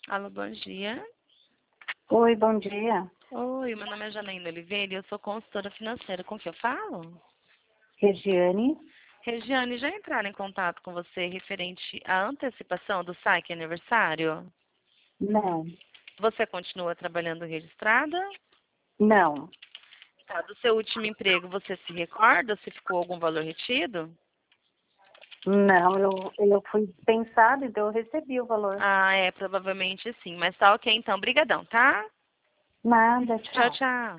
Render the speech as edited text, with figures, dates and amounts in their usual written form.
Alô, bom dia. Oi, bom dia. Oi, meu nome é Janaína Oliveira e eu sou consultora financeira. Com quem eu falo? Regiane? Regiane, já entraram em contato com você referente à antecipação do saque aniversário? Não. Você continua trabalhando registrada? Não. Tá, do seu último emprego, você se recorda se ficou algum valor retido? Não, eu fui dispensada, então eu recebi o valor. Ah, provavelmente sim, mas tá ok então. Brigadão, tá? Nada, Tchau, tchau. tchau.